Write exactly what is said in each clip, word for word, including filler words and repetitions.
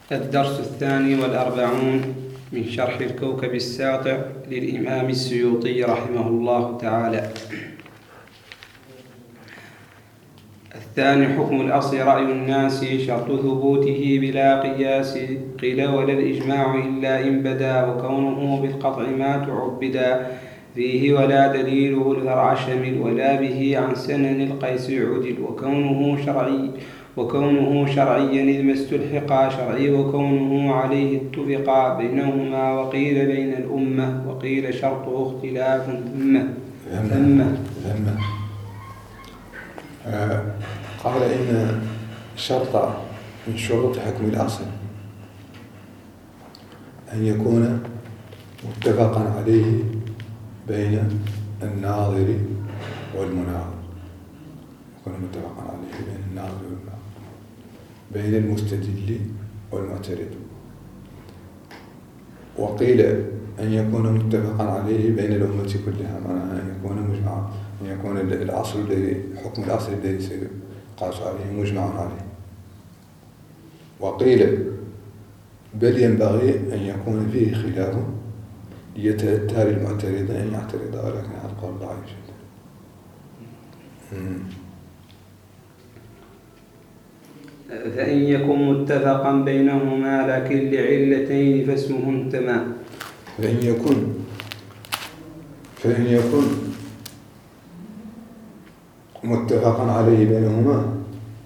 الدرس الثاني والأربعون من شرح الكوكب الساطع للإمام السيوطي رحمه الله تعالى. الثاني حكم الأصل رأي الناس شرط ثبوته بلا قياس، قيل ولا الإجماع إلا إن بدا، وكونه بالقطع ما تعبدا فيه ولا دليله الفرع شمل، ولا به عن سنن القيس عدل، وكونه شرعي وكونه شرعيا إذ ما استلحقا شرعي، وكونه عليه اتفقا بينهما، وقيل بين الأمة، وقيل شرطه اختلاف ثم ثم ثم آه قال إن شرط من شروط حكم الأصل أن يكون متفقا عليه بين الناظر والمناظر، يكون متفقا عليه بين الناظر والمناظر، بين المستدل والمعترض. وقيل أن يكون متفقا عليه بين الأمة كلها، معناها أن يكون مجمعا، أن يكون الأصل الذي حكم الأصل الذي سيقاس عليه مجمعا عليه. وقيل بل ينبغي أن يكون فيه خلاف ليتأتى للمعترض أن يعترض، ولكن هذا القول ضعيف جدا. فإن يكن متفقا بينهما لكن لعلتين فاسمه انتمى. فإن يكن فإن يكن متفقا عليه بينهما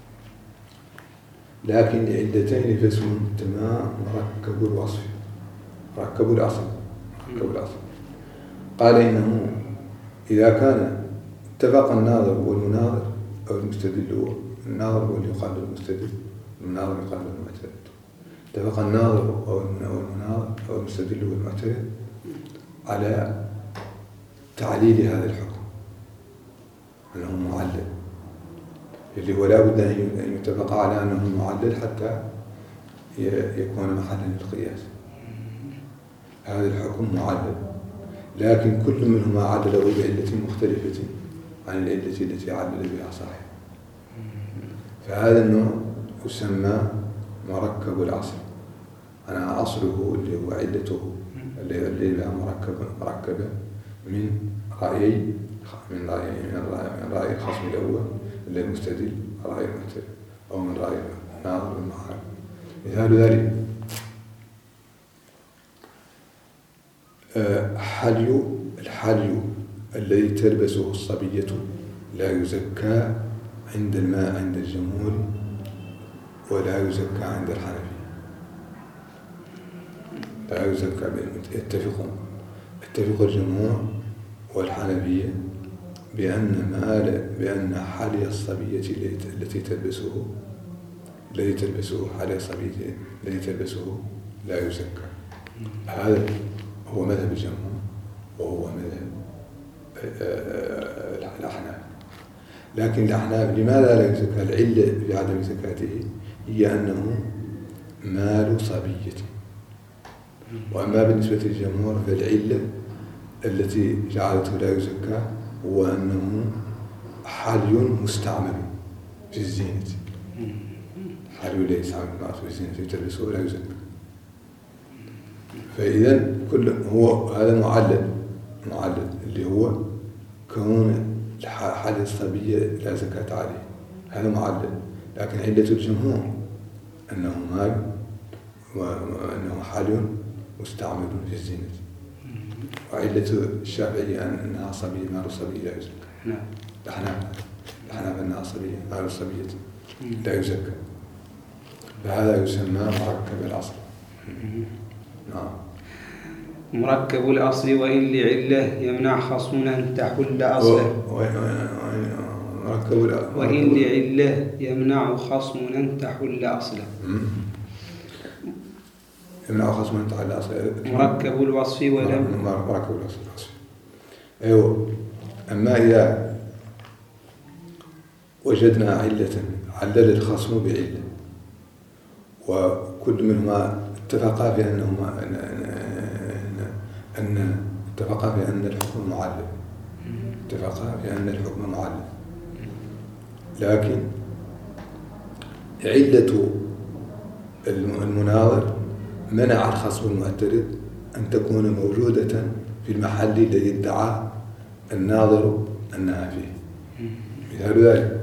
لكن لعلتين فاسمه انتمى مركب الوصف، مركب الأصل مركب الأصل. قال إنه إذا كان اتفق الناظر والمناظر أو المستدل، الناظر هو اللي يقلد المستدل، المناظر يقلد المعترض، اتفق الناظر أو المناظر أو المستدل والمعترض على تعليل هذا الحكم أنه معلل، اللي هو لا بد أن يتفق على أنه معلل حتى يكون محلا للقياس. هذا الحكم معلل، لكن كل منهما علله بعلة مختلفة عن العلة التي علل بها صاحب. فهذا النوع يسمى مركب الأصل، أنا أصله اللي هو علته اللي بها مركب مركبة من رأيي من رأي من رأي الخصم الأول اللي المستدل رأي المعترض، أو من رأي الناظر والمعارض. مثال ذلك حلي الحلي الذي تلبسه الصبية لا يزكى عند الماء عند الجمهور، ولا يزكى عند الحنفية. لا يزكى، يتفقون اتفق الجمهور والحنفية بأن مال بأن حلي الصبية التي تلبسه الذي تلبسه حلي الصبية الذي تلبسه لا يزكى. هذا هو مذهب الجمهور وهو مذهب الأحناف. لكن الأحناف لماذا لا يزكى؟ العلة في عدم زكاته هي أنه مال صبية. وأما بالنسبة للجمهور فالعلة التي جعلته لا يزكى هو أنه حلي مستعمل في الزينة، حلي لا يستعمل في الزينة تلبسه لا يزكى. فإذا كل هو هذا معلل معلل اللي هو كون حال الصبية لا زكاة عليه، هذا معلل. لكن علة الجمهور أنه مال وأنه حال مستعمل في الزينة، وعلة الشافعية أنها صبية مال الصبي لا يزكى. نعم. الأحناف الأحناف أنها صبية مال الصبية لا يزكى. فهذا يسمى مركب الأصل. نعم. مركب الأصل وإن لعلة يمنع خصم أن تحل أصله. مركب وإن لعلة يمنع خصم أن تحل أصله. يمنع خصم أن تحل أصله. مركب الوصف ولم مركب الوصف. أيوه. أما إذا وجدنا علة علل الخصم بعلة وكل منهما اتفقا في أنهما أن أن اتفقا في أن الحكم معلل، اتفقا في أن الحكم معلل، لكن علة المناظر منع الخصم المعترض أن تكون موجودة في المحل الذي ادعى الناظر أنها فيه. مثال ذلك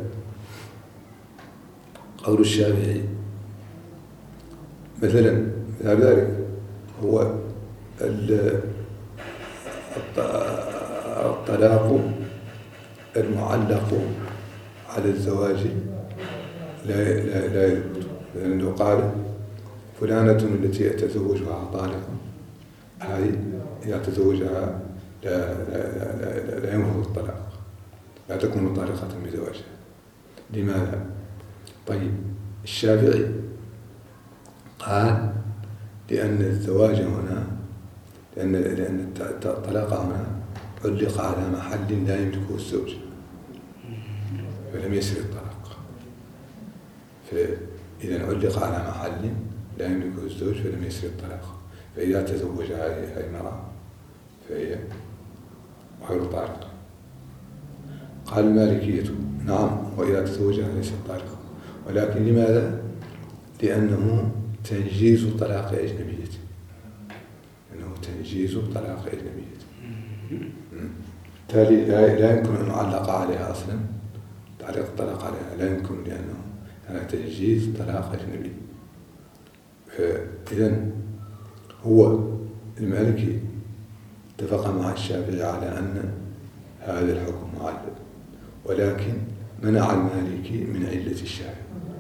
قول الشافعي مثلا، مثال ذلك هو الطلاق المعلق على الزواج لا لا لا يثبت. لأنه قال فلانة التي أتزوجها طالقا، هذه إذا تزوجها لا لا لا, لا ينفذ الطلاق، لا تكون طالقة بزواجها. لماذا؟ طيب الشافعي قال لأن الزواج هنا لأن لأن الطلاق هنا علق على محل لا يملكه الزوج فلم يسر الطلاق. فإذا علق على محل لا يملكه الزوج فلم يسر الطلاق، فإذا تزوج هذه المرأة فهي غير طالقة. قال المالكية نعم وإذا تزوجها ليست طالقة، ولكن لماذا؟ لأنه تنجيز طلاق أجنبية، أنه تنجيز طلاق أجنبية، بالتالي لا يمكن أن نعلق عليها أصلا، تعليق الطلاق عليها لا يمكن لأنه هذا تنجيز طلاق أجنبي. فإذا هو المالكي اتفق مع الشافعي على أن هذا الحكم معلق، ولكن منع المالكي من علة الشافعي،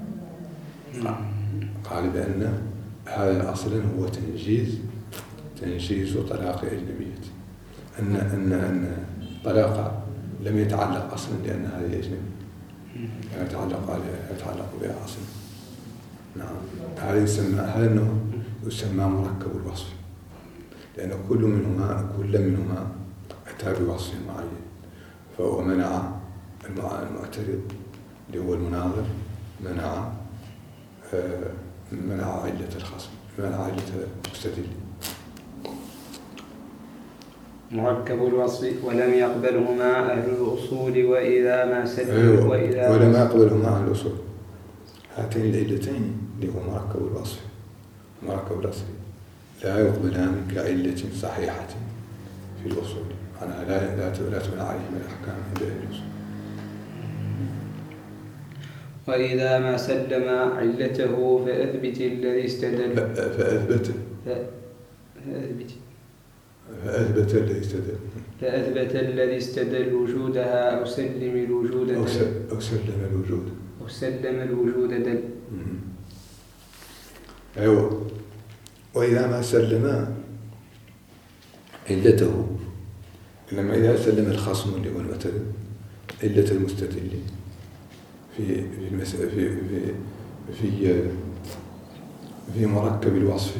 قال بأن هذا أصلا هو تنجيز تنجيز طلاق أجنبية، أن أن أن طلاق لم يتعلق أصلا لأن هذه أجنبي، لا يتعلق عليها يتعلق بها أصلا. نعم، هذا يسمى هذا النوع يسمى مركب الوصف، لأن كل منهما كل منهما أتى بوصف معين، فهو منع المعترض اللي هو المناظر، منع منع علة الخصم، منع علة المستدل. مركب الوصف ولم يقبلهما أهل الأصول وإذا ما سلم أيوة. وإذا ولم يقبلهما أهل الأصول. هاتين العلتين اللي هو مركب الوصف مركب الأصل لا يقبلان كعلة صحيحة في الأصول، أنا لا لا لا تبنى عليهم الأحكام عند أهل الأصول. وإذا ما سلم علته فأثبت الذي استدل فأثبت فأثبت فأثبت الذي استدل فأثبت الذي استدل وجودها أو سلم الوجود أو, أو سلم الوجود أو سلم الوجود دل. أيوة. وإذا ما سلم علته، لما إذا سلم الخصم اللي هو المعترض علة المستدل في في المس... في في في في مركب الوصف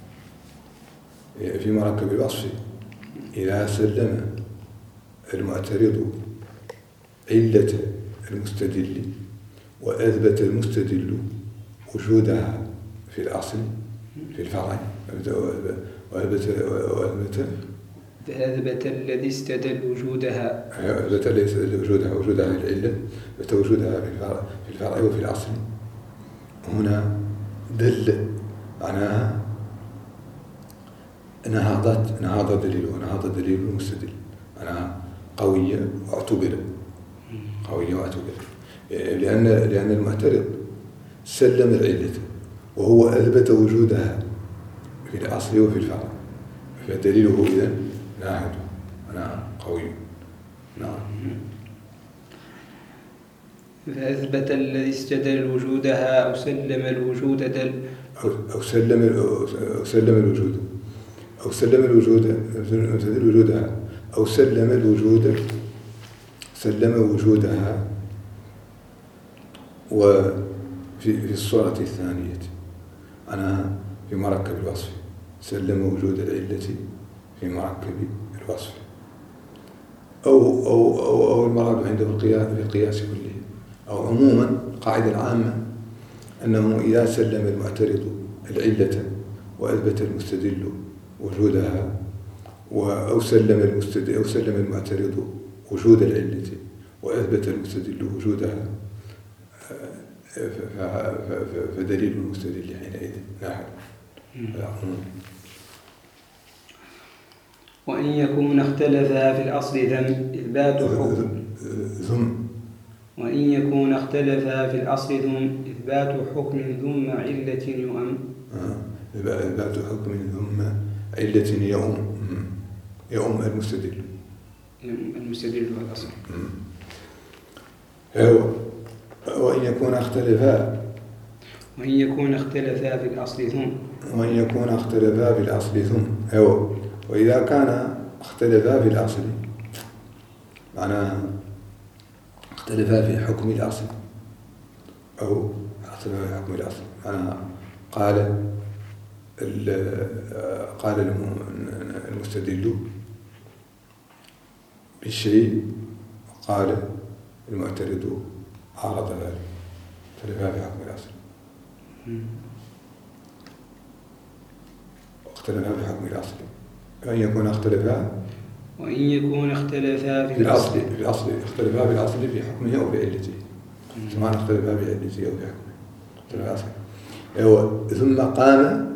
في مركب الوصف إذا سلم المعترض علة المستدل وأثبت المستدل وجودها في الأصل في الفرع وأثبت وأثبت فأثبت الذي استدل وجودها أثبت الذي استدل وجودها وجودها العلة أثبت وجودها في الفرع في الفرع وفي الأصل. هنا دل معناها نهضت نهض دليل ونهض دليل المستدل، معناها قوية واعتبر قوية واعتبر لأن لأن المعترض سلم العلة وهو أثبت وجودها في الأصل وفي الفرع، فدليله إذن ناهض أنا قوي. نعم. فأثبت الذي استدل وجودها أو سلم الوجود دل أو, أو سلم أو سلم الوجود أو سلم الوجود سلم وجودها أو سلم الوجود سلم وجودها. وفي في الصورة الثانية أنا في مركب الوصف سلم وجود العلة في مركب الوصف، أو أو أو, أو المراد عنده القياس في القياس كله، أو عموما قاعدة العامة أنه إذا سلم المعترض العلة وأثبت المستدل وجودها أو سلم المستدل أو سلم المعترض وجود العلة وأثبت المستدل وجودها فدليل المستدل حينئذ لاحق. وإن يكون اختلفا في الأصل ذم إثبات حكم ثم وإن يكون اختلفا في الأصل ثم إثبات حكم ثم علة يؤم إثبات حكم ثم علة يؤم يؤم المستدل المستدل في الأصل. وإن يكون اختلفا وإن يكون اختلفا في الأصل ثم وإن يكون اختلفا في الأصل ثم أيوة. وإذا كان اختلفا في الأصل معناها اختلفا في حكم الأصل أو اختلفا في حكم الأصل معناها قال قال المستدل بالشيء وقال المعترض عارض ذلك اختلفا في حكم الأصل اختلفا في حكم الأصل. وأن يكون اختلفا وإن يكون اختلفا في, في الأصل في الأصل اختلفا في الأصل في حكمه أو في علته سواء اختلفا في علته أو في حكمه اختلفا أصل. أيوة. ثم قام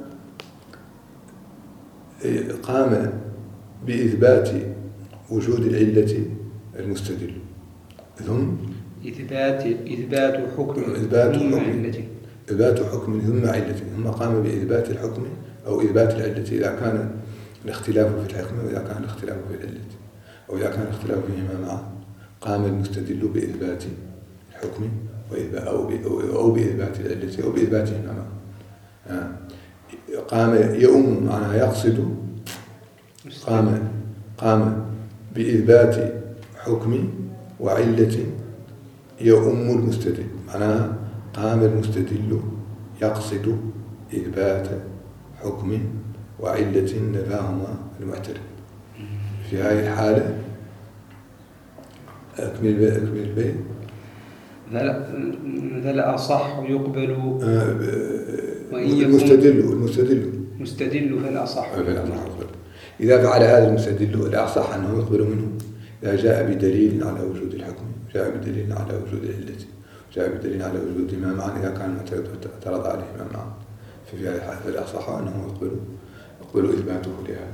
قام بإثبات وجود العلة المستدل ثم إثبات إثبات حكم إثبات ثم حكم علة إثبات حكم ثم علة ثم قام بإثبات الحكم أو إثبات العلة إذا كان الاختلاف في الحكم وإذا كان الاختلاف في العلة أو إذا كان الاختلاف فيهما معا قام المستدل بإثبات الحكم أو بإثبات العلة أو بإثباتهما معا. قام يؤم معناها يقصد قام قام بإثبات حكم وعلة يؤم المستدل معناها قام المستدل يقصد إثبات حكم وعلة نفاهما المعترض. في هذه الحالة أكمل البيت أكمل البيت ذل أصح يقبل آه المستدل المستدل مستدل فالأصح إذا فعل هذا المستدل الأصح أنه يقبل منه إذا جاء بدليل على وجود الحكم جاء بدليل على وجود العلة جاء بدليل على وجودهما معا إذا كان المعترض اعترض عليهما معا ففي هذه الحالة الأصح أنه يقبل يقبل إثباته لها.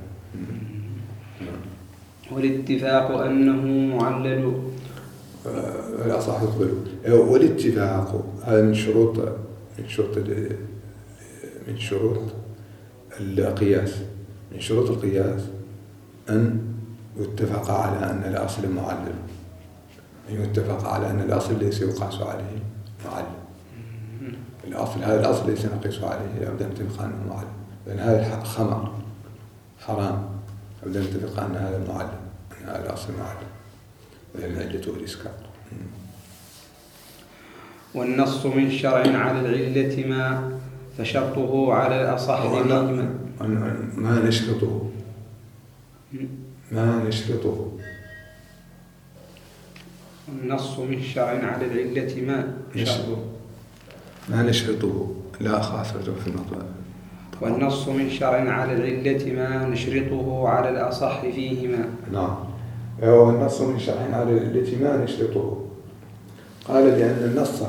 والاتفاق أنه معلل الأصح يقبل. والاتفاق هذا من شروط من شروط من شروط القياس من شروط القياس أن يتفق على أن الأصل معلل أن يتفق على أن الأصل ليس يقاس عليه معلل. الأصل هذا الأصل ليس نقيس عليه أبدا نتفق أنه معلل لأن هذا الخمر حرام أبدا نتفق أن هذا معلل أن هذا الأصل معلل لأن علته الإسكار. والنص من شرع على العلة ما فشرطه على الأصح ما, ما نشرطه ما نشرطه النص من شرع على العلة ما شرطه ما نشرطه لا خاصة في المطلب. والنص من شرع على العلة ما نشرطه على الأصح فيهما. نعم. والنص من شرع على العلة ما نشرطه قال لأن النص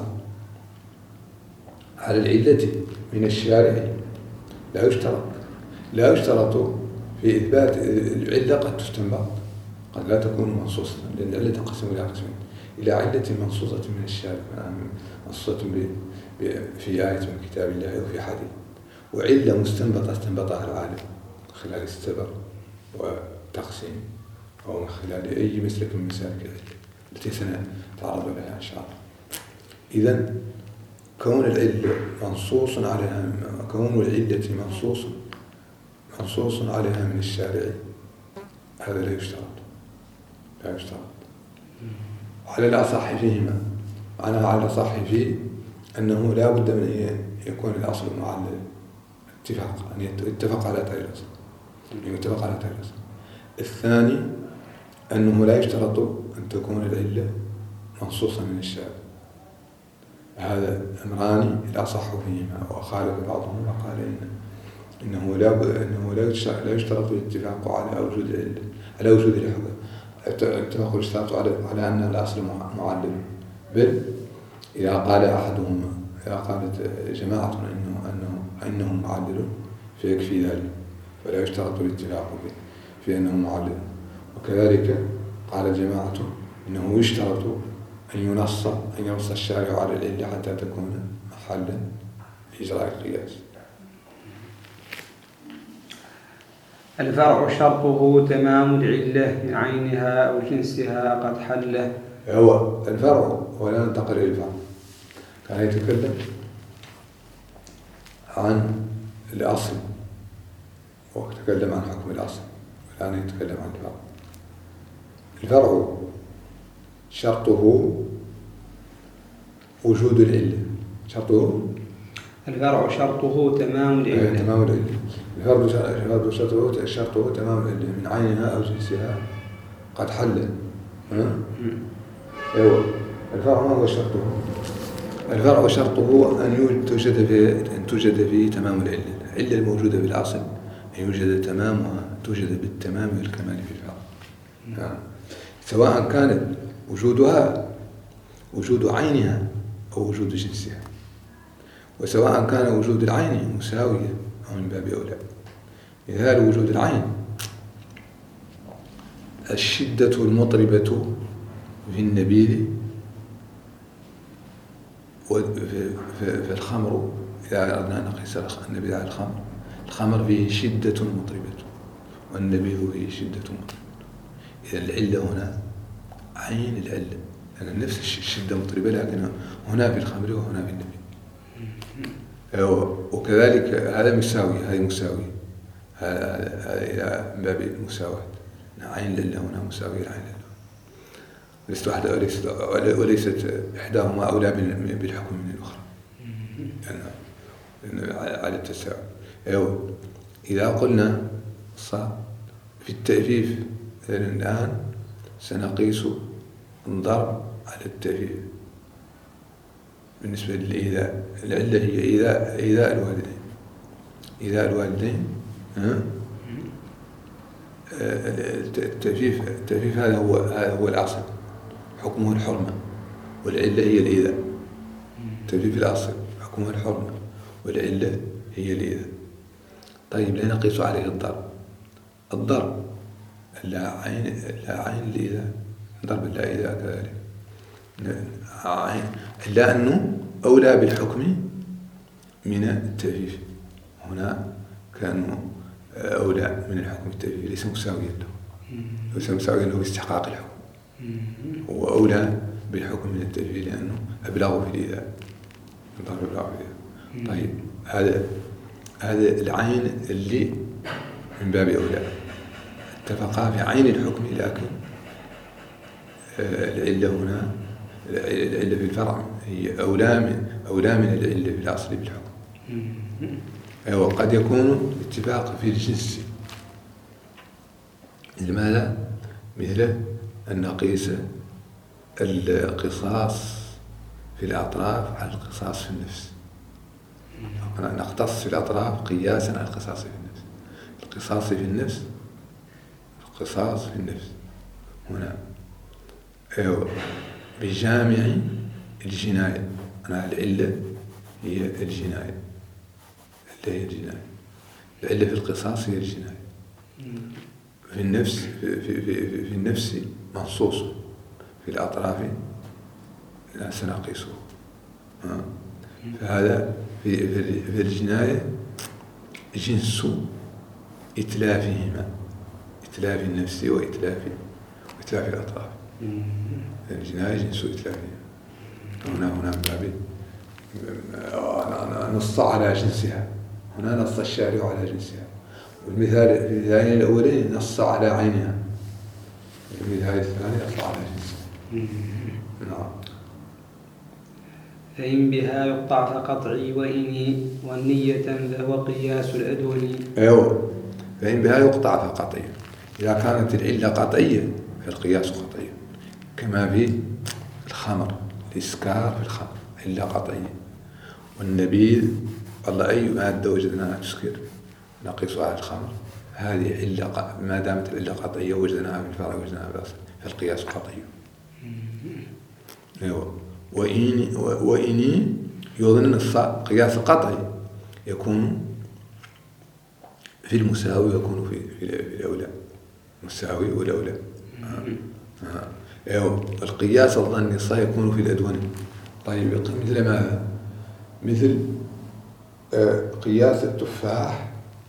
على العلة من الشارع لا يشترط لا يشترط في إثبات العلة قد تستنبط قد لا تكون منصوصة لأن العلة تنقسم إلى قسمين إلى علة منصوصة من الشارع منصوصة في آية من كتاب الله أو في حديث وعلة مستنبطة استنبطها العالم خلال السبر وتقسيم أو من خلال أي مسلك من مسالك العلة التي سنتعرض لها إن شاء الله. إذن كون العلة منصوص عليها كون العلة منصوص منصوص عليها من الشارع هذا لا يشترط لا يشترط على الأصح فيهما معناها على الأصح فيه أنه لا بد من أن يكون الأصل معلل اتفاق أن يتفق على تاء الأصل أن يتفق على تاء الأصل. الثاني أنه لا يشترط أن تكون العلة منصوصة من الشارع هذا أمران الأصح فيهما وخالف بعضهم وقال إن إنه لا إنه لا يشترط الاتفاق على وجود العلة على وجود الحكم اتفاق يشترط على على أن الأصل معلل بل إذا قال أحدهما إذا قالت جماعة إنه أنه أنهم معلل فيكفي ذلك، فلا يشترط الاتفاق في أنه معلل. وكذلك قال الجماعة إنه يشترط أن ينص أن ينص الشارع على العلة حتى تكون محلا لإجراء القياس. الفرع شرطه تمام العلة من عينها أو جنسها قد حله. هو الفرع، ولا ننتقل إلى الفرع. كان يتكلم عن الأصل وتكلم عن حكم الأصل، والآن يتكلم عن الفرع. الفرع شرطه وجود العلة. شرطه الفرع شرطه تمام العلة. تمام العلة. الفرع شرطه شرطه تمام العلة من عينها أو جنسها قد حل. أيوة. الفرع ما هو شرطه؟ الفرع شرطه أن توجد فيه أن توجد فيه تمام العلة. العلة الموجودة في الأصل أن يوجد تمامها، توجد بالتمام والكمال في الفرع. سواء كانت وجودها وجود عينها أو وجود جنسها، وسواء كان وجود العين مساوية أو من باب أولى. مثال وجود العين: الشدة المطربة في النبيذ وفي الخمر. إذا أردنا أن نقيس النبيذ على الخمر، الخمر فيه شدة مطربة والنبيذ فيه شدة مطربة. إذا العلة هنا عين العلة، لأن نفس الشدة مطربة، لكن هنا في الخمر وهنا في النبيذ. وكذلك هذا مساوي، هذه مساوي، هذا إلى باب المساواة. عين العلة هنا مساوية لعين العلة، وليست واحدة وليست, وليست إحداهما أولى بالحكم من الأخرى، يعني على التساوي. أيوة. إذا قلنا صار في التأفيف الآن سنقيس الضرب على التأفيف بالنسبة للإيذاء. العلة هي إيذاء إيذاء الوالدين. إيذاء الوالدين ها؟ التأفيف التأفيف هذا هو هذا هو الأصل، حكمه الحرمة، والعلة هي الإيذاء. التأفيف الأصل حكمه الحرمة، والعلة هي الإيذاء. طيب لا نقيس عليه الضرب. الضرب لا عين لا عين الإيذاء، ضرب لا إيذاء كذلك، عين، إلا أنه أولى بالحكم من التأفيف. هنا كانوا أولى من الحكم التأفيف، ليس مساويا له، ليس مساويا له باستحقاق الحكم. هو أولى بالحكم من التأفيف لأنه أبلغ في الإيذاء. أبلغ في الإيذاء. طيب هذا هذا العين اللي من باب أولى اتفقا في عين الحكم، لكن العلة هنا العلة في الفرع هي أولى من أولى من العلة في الأصل بالحكم. أيوة. قد يكون اتفاق في الجنس. لماذا؟ مثل أن نقيس القصاص في الأطراف على القصاص في النفس. نقتص في الأطراف قياسا على القصاص في النفس. القصاص في النفس القصاص في النفس هنا أيوة بجامع الجناية. أنا العلة هي الجناية، العلة هي الجناية، العلة في القصاص هي الجناية. في النفس في, في, في, في النفس منصوص، في الأطراف لا سنقيسه. فهذا في, في الجناية جنس إتلافهما، إتلاف النفس وإتلاف وإتلاف الأطراف. الجناية جنس إتلافهما. هنا هنا من باب نص على جنسها، هنا نص الشارع على جنسها. والمثال في المثالين الأولين نص على عينها، المثال الثاني نص على جنسها. نعم. فإن بها يقطع فقطعي، وإن والنية فهو قياس الأدوني. أيوة. فإن بها يقطع فقطعي. إذا كانت العلة قطعية فالقياس قطعي، كما في الخمر، الإسكار في الخمر علة قطعية. والنبيذ والله أي مادة وجدناها تسكر نقيسها على الخمر، هذه علة ما دامت العلة قطعية وجدناها في الفرع وجدناها في الأصل فالقياس قطعي. أيوة. وإن وإني يظن القياس القطعي يكون في المساوي ويكون في في الأولى، مساوي والأولى. آه. آه. القياس الظني الصحيح يكون في الأدونة. طيب مثل ماذا؟ مثل آه قياس التفاح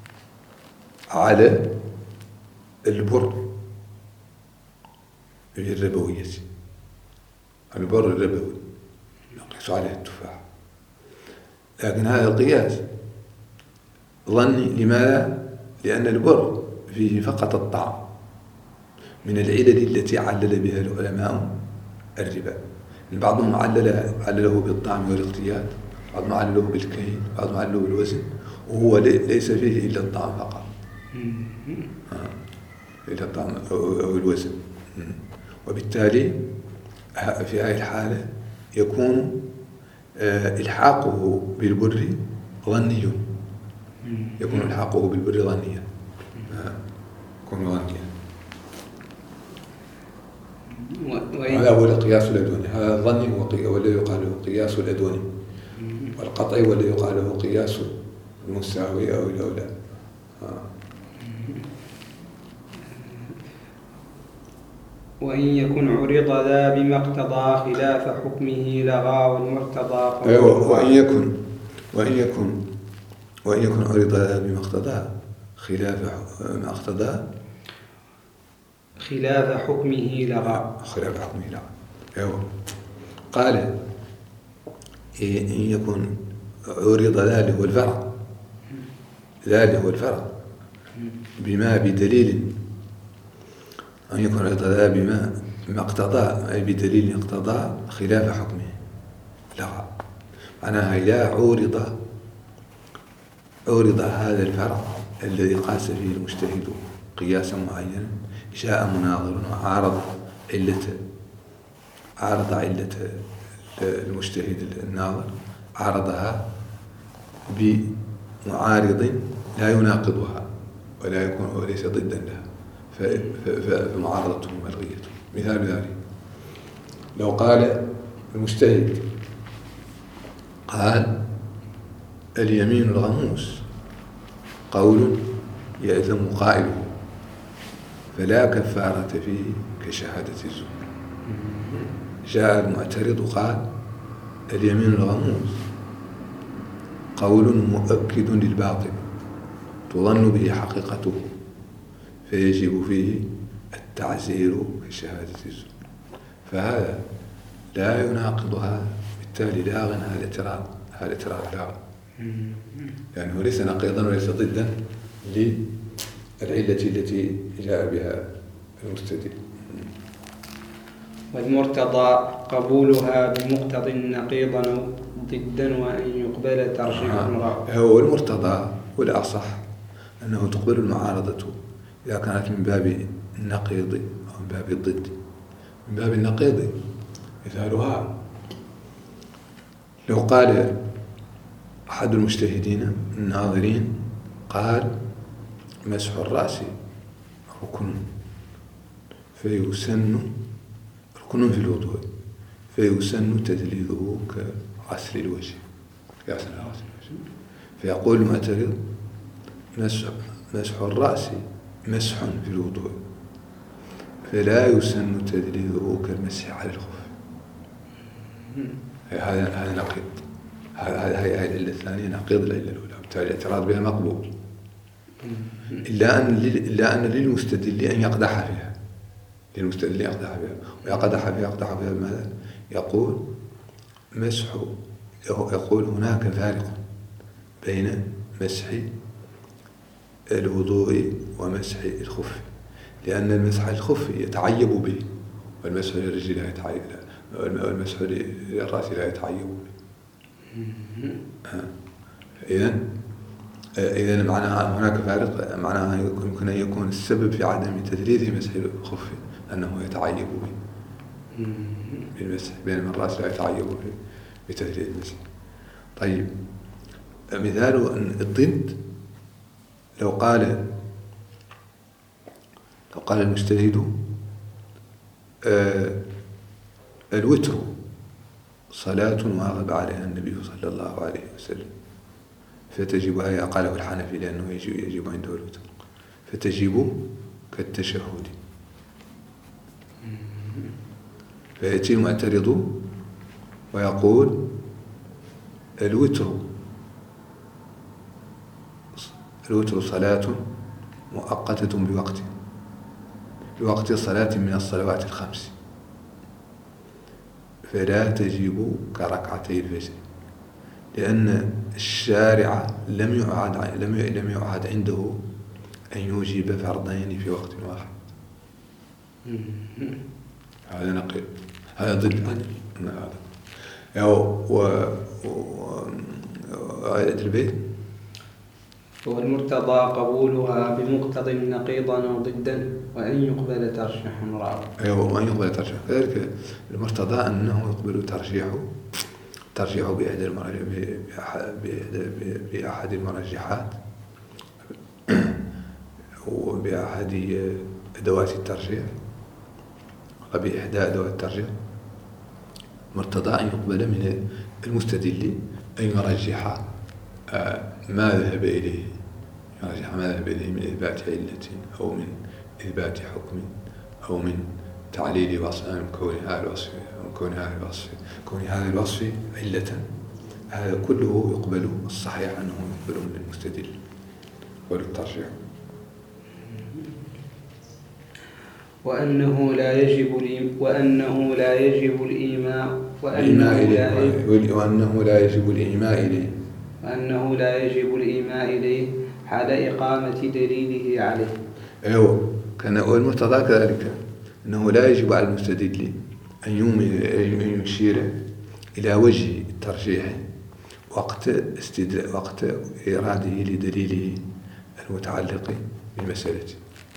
على البر الربوية، البر الربوي نقيس عليه التفاح، لكن هذا القياس ظني. لماذا؟ لأن البر فيه فقط الطعم، من العلل التي علل بها العلماء الربا. بعضهم علل علله بالطعم والاقتياد، بعضهم علله بالكيل، بعضهم علله بالوزن، وهو ليس فيه إلا الطعم فقط، إلا الطعم أو الوزن. وبالتالي في هذه الحالة يكون إلحاقه بالبر ظني، يكون إلحاقه بالبر ظنيا، يكون ظنيا. هذا هو القياس الأدوني. هذا الظني هو الذي يقال له قياس الأدوني، والقطعي هو الذي يقال له قياس المساوي أو الأولى. وإن يكن عرض ذا بما اقتضى خلاف حكمه لغى والمرتضى. أيوة. وإن يكن وإن يكن وإن يكن عرض ذا بما اقتضى خلاف ما اقتضى خلاف حكمه لغى. خلاف حكمه لغى. أيوة. قال إن يكن عرض ذا هو الفرع، ذا هو الفرع بما بدليل، أن يكون عرض ذا بما ما اقتضى، أي بدليل اقتضى خلاف حكمه لغى. معناها إذا عورض عورض هذا الفرع الذي قاس فيه المجتهد قياسا معينا، جاء مناظر وعارض علة عارض علة المجتهد الناظر، عارضها بمعارض لا يناقضها ولا يكون وليس ضدا لها، فمعارضته ملغية. مثال ذلك لو قال المجتهد قال اليمين الغموس قول يأثم قائله فلا كفارة فيه كشهادة الزور. جاء المعترض قال اليمين الغموس قول مؤكد للباطل تظن به حقيقته فيجب فيه التعزير كشهادة الزور، فهذا لا يناقض هذا، بالتالي لاغ هذا الاعتراض، هذا الاعتراض لاغ، لأنه ليس نقيضا وليس ضدا للعلة التي جاء بها المستدل. والمرتضى قبولها بمقتضى نقيضا ضدا وأن يقبل ترجيح الراوي. هو المرتضى والأصح أنه تقبل المعارضة إذا كانت من باب النقيض أو من باب الضد. من باب النقيض مثالها لو قال أحد المجتهدين الناظرين قال مسح الرأس ركن فيسن ركن في الوضوء فيسن تدليله كغسل الوجه كغسل الوجه، فيقول المعترض مسح مسح الرأس مسح في الوضوء فلا يسن تدليله كالمسح على الخف. هذا هذا نقيض، هذا هذه العلة الثانية نقيض العلة الأولى، بالتالي الاعتراض بها مقبول، إلا أن إلا أن للمستدل أن يقدح فيها، للمستدل يقدح فيها، ويقدح فيها يقدح فيها بماذا؟ يقول مسح، يقول هناك فارق بين مسح الوضوء ومسح الخف، لأن المسح الخف يتعيب به والمسح للرجل لا يتعيب، والمسح للرأس لا يتعيب به. إذن إذن معناها هناك فارق، معناها يمكن أن يكون السبب في عدم تدليل مسح الخف أنه يتعيب به بالمسح، بينما الرأس لا يتعيب به بتدليل المسح. طيب مثال الضد لو قال لو قال المجتهد آه الوتر صلاة واظب عليها النبي صلى الله عليه وسلم، فتجب هي قاله الحنفي لأنه يجب, يجب عنده الوتر، فتجب كالتشهد. فيأتي المعترض ويقول الوتر الوتر صلاة مؤقتة بوقت بوقت صلاة من الصلوات الخمس، فلا تجب كركعتي الفجر، لأن الشارع لم يعهد لم لم يعهد عنده أن يوجب فرضين في وقت واحد. هذا نقيض، هذا ضد هذا. و آية البيت والمرتضى قبولها بمقتضى نقيضا أو ضدا، وأن يقبل ترشيح رابع. أيوة، وأن يقبل ترشيح. كذلك المرتضى أنه يقبل ترشيحه ترجيحه بأحد بأحد المرجحات وبأحد أدوات الترجيح وبإحدى أدوات الترجيح. مرتضى أن يقبل من المستدل أن يرجح ما ذهب إليه يرجح ما ذهب إليه من إثبات علة أو من إثبات حكم أو من تعليل وصف من كون هذا الوصف كون هذا الوصف كون هذا الوصف علة. هذا كله يقبل، الصحيح أنه يقبل من المستدل وللترجيح. وأنه لا يجب وأنه لا يجب الإيماء وأنه لا يجب الإيماء إليه وأنه لا يجب الإيماء إليه حال إقامة دليله عليه. أيوه، كان المرتضى كذلك أنه لا يجب على المستدل أن يشير إلى وجه الترجيح وقت استدل وقت إراده لدليله المتعلق بالمسألة.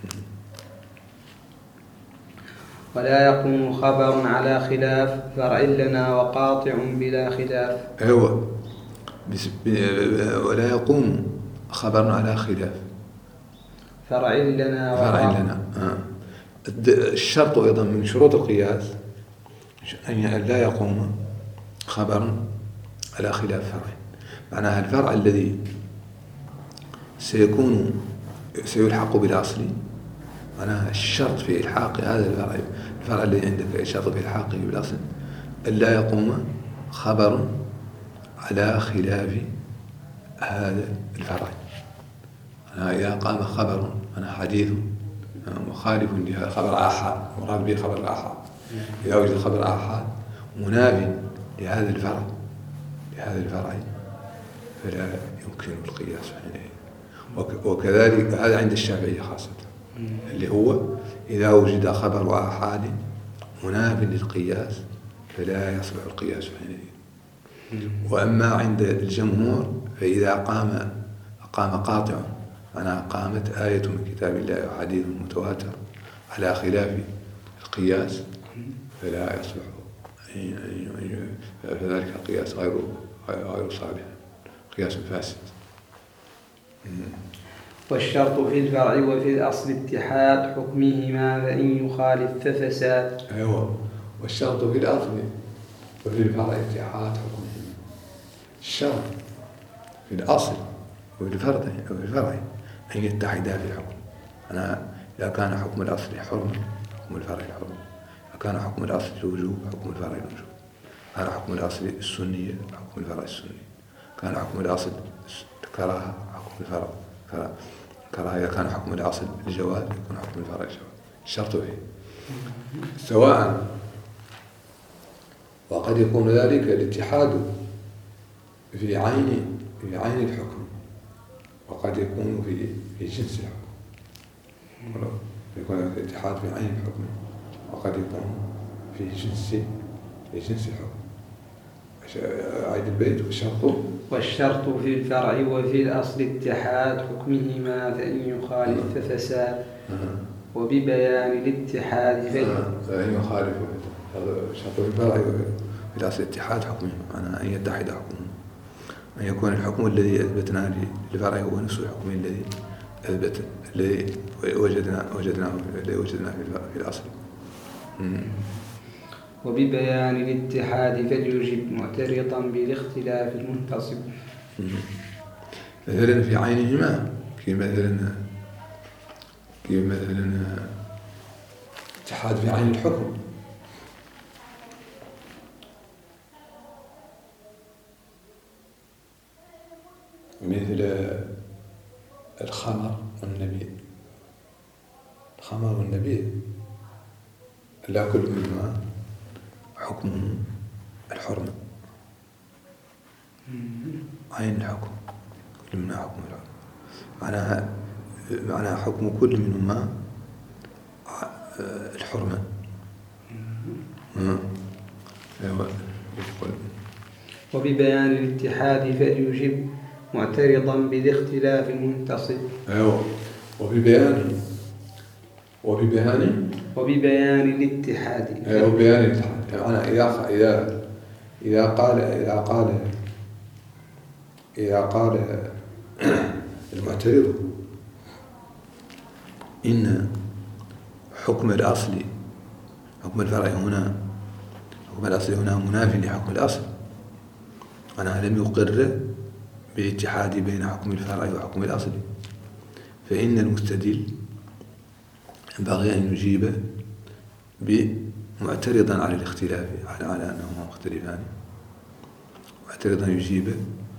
ولا يقوم خبر على خلاف فرع لنا وقاطع بلا خلاف. أيوه، ولا يقوم خبر على خلاف فرع لنا فرع لنا. آه. الشرط أيضا من شروط القياس أن لا يقوم خبر على خلاف فرع. معناها الفرع الذي سيكون سيلحق بالأصل، معناها الشرط في إلحاق هذا الفرع الفرع الذي عندك الشرط في إلحاقه بالأصل أن لا يقوم خبر على خلاف هذا الفرع. إذا قام خبر أنا حديث مخالف لهذا خبر آحاد، مراد به خبر الآحاد، إذا وجد خبر آحاد منافي لهذا الفرع لهذا الفرع فلا يمكن القياس حينئذ. وكذلك هذا عند الشافعية خاصة، اللي هو إذا وجد خبر آحاد منافي للقياس فلا يصلح القياس حينئذ. وأما عند الجمهور فإذا قام قام قاطع، أنا قامت آية من كتاب الله وحديث متواتر على خلاف القياس فلا يصلح، فذلك القياس غير غير صالح، قياس فاسد. والشرط في الفرع وفي الأصل اتحاد حكمهما فإن يخالف ففساد. أيوة، والشرط في الأصل وفي الفرع اتحاد حكمهما. الشرط في الأصل وفي الفرع وفي الفرع أن يتحدا في الحكم. أنا إذا كان حكم الأصل حرم حكم الفرع حرم، إذا كان حكم الأصل الوجوب حكم الفرع الوجوب، كان حكم الأصل السنية حكم الفرع السني، كان حكم الأصل الكراهة حكم الفرع كراهة كراهة، إذا كان حكم الأصل الجواز يكون حكم الفرع الجواز. الشرط فيه سواء، وقد يكون ذلك الاتحاد في عين في عين الحكم، وقد يكون في في جنس الحكم. يكون الاتحاد في عين الحكم وقد يكون في جنس في جنس الحكم. عيد البيت. والشرط والشرط في الفرع وفي الأصل اتحاد حكمهما فإن يخالف ففساد. وببيان الاتحاد فإن يخالف الشرط في الفرع وفي الأصل اتحاد حكمهما، معناه أن يتحد حكمهما، أن يكون الحكم الذي أثبتناه للفرع هو نفس الحكم الذي أثبت الذي وجدنا وجدناه الذي وجدناه في الأصل. وببيان الاتحاد فليجب معترضا بالاختلاف المنتصب. مثلا في عينهما كمثلا كمثلا اتحاد في عين الحكم، مثل الخمر والنبيذ. الخمر والنبيذ لا كل منهما حكمه الحرمة، عين الحكم كل منها حكم الحرمة، معناها معناها حكم كل منهما الحرمة. وببيان الاتحاد فليجب معترضا بالاختلاف المنتصب. أيوة. وببيان وببيان وببيان الاتحاد. أيوة وببيان الاتحاد. يعني إذا إذا إذا قال إذا قال إذا قال المعترض إن حكم الأصل حكم الفرع هنا حكم الأصل هنا مناف لحكم الأصل، أنا لم يقر بالاتحاد بين حكم الفرع وحكم الأصل، فإن المستدل ينبغي أن يجيب معترضا على الاختلاف على على أنهما مختلفان، معترضا يجيب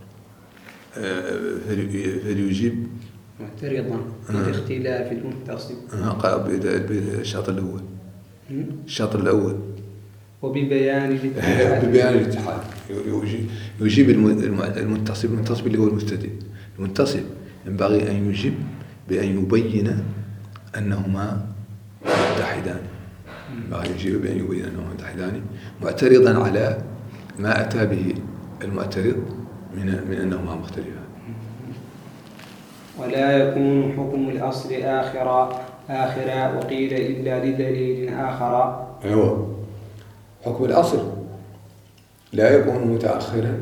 فليجيب معترضا بالاختلاف المنتصب. بالشاطر الأول الشاطر الأول وببيان الاتحاد. ببيان الاتحاد يجيب المنتصب المنتصب اللي هو المستدل. المنتصب ينبغي أن يجيب بأن يبين أنهما متحدان، ينبغي يجيب بأن يبين أنهما متحدان معترضا على ما أتى به المعترض من من أنهما مختلفان. ولا يكون حكم الأصل آخرا آخرا وقيل إلا لدليل آخر. أيوة. حكم الأصل لا يكون متأخرا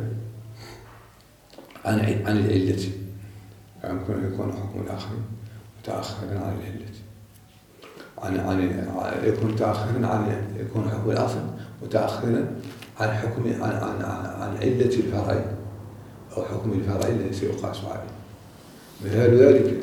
عن عن العلة، يمكن أن يكون حكم الآخر متأخرا عن العلة، عن عن يكون متأخرا عن يكون حكم الأصل متأخرا عن حكم عن عن عن علة الفرع أو حكم الفرع الذي سيقاس عليه. مثال ذلك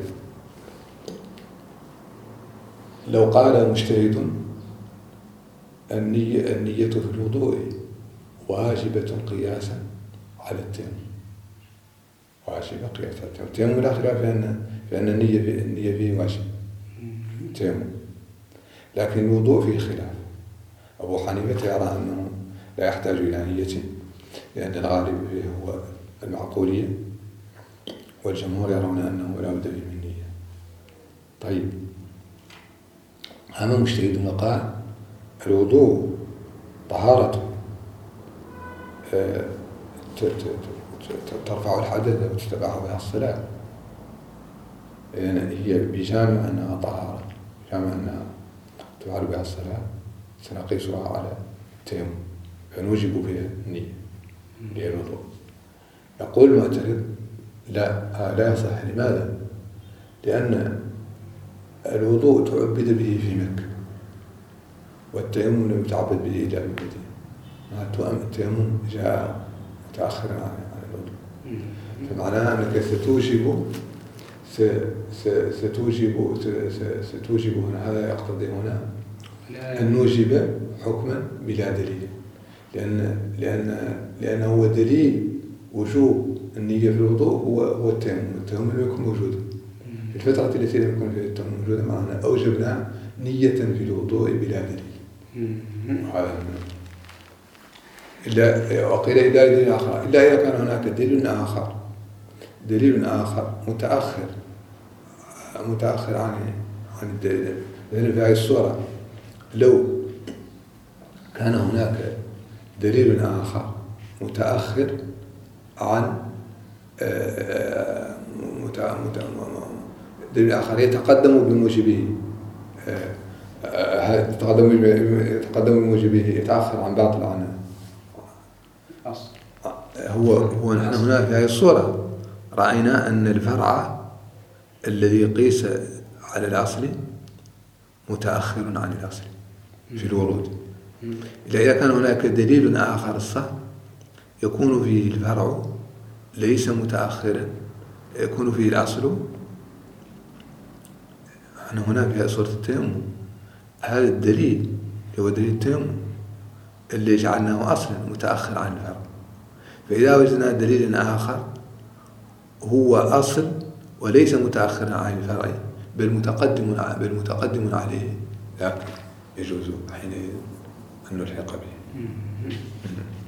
لو قال مجتهد النية النية في الوضوء واجبة قياسا على التيمم، واجبة قياسا على التيمم. التيمم لا خلاف فإن فإن النية في النية فيه واجب التيمم، لكن الوضوء فيه خلاف. أبو حنيفة يرى أنه لا يحتاج إلى نية لأن الغالب فيه هو المعقولية، والجمهور يرون أنه لا بد فيه من نية. طيب أما مجتهد وقال الوضوء طهارته ترفع الحدث وتتبع بها الصلاة، يعني هي بجامع أنها طهارة، بجامع أنها تفعل بها الصلاة، سنقيسها على التيمم فنوجب فيها النية للوضوء. يقول المعترض لا لا يصح. لماذا؟ لأن الوضوء تعبد به في مكة والتيمم لم يتعبد به إلا في المدينة، التيمم جاء متأخرا عن الوضوء، فمعناها أنك ستوجب ستوجب ستوجب هنا، هذا يقتضي هنا أن نوجب حكما بلا دليل، لأن لأن لأنه هو دليل وجوب النية في الوضوء هو هو التيمم، التيمم لم يكن موجودا في الفترة التي لم يكن فيها التيمم موجودا، معنا أوجبنا نية في الوضوء بلا دليل. هذا إلا وقيل إلا دليل آخر، إلا إذا كان هناك دليل آخر دليل آخر متأخر متأخر عن عن الدليل. لأن في هذه الصورة لو كان هناك دليل آخر متأخر عن دليل آخر يتقدم بموجبه يتقدم يتقدم بموجبه يتأخر عن باطل عنه، هو هو نحن هنا في هذه الصورة رأينا أن الفرع الذي قيس على الأصل متأخر عن الأصل في الورود، إذا كان هناك دليل آخر صح يكون فيه الفرع ليس متأخرا، يكون فيه الأصل. احنا هنا في صورة التيمم هذا الدليل هو دليل التيمم اللي جعلناه أصلا متأخر عن الفرع. فإذا وجدنا دليل آخر هو أصل وليس متأخرا عن الفرع بل متقدم بل متقدم عليه، لكن يجوز حينئذ أن نلحق به.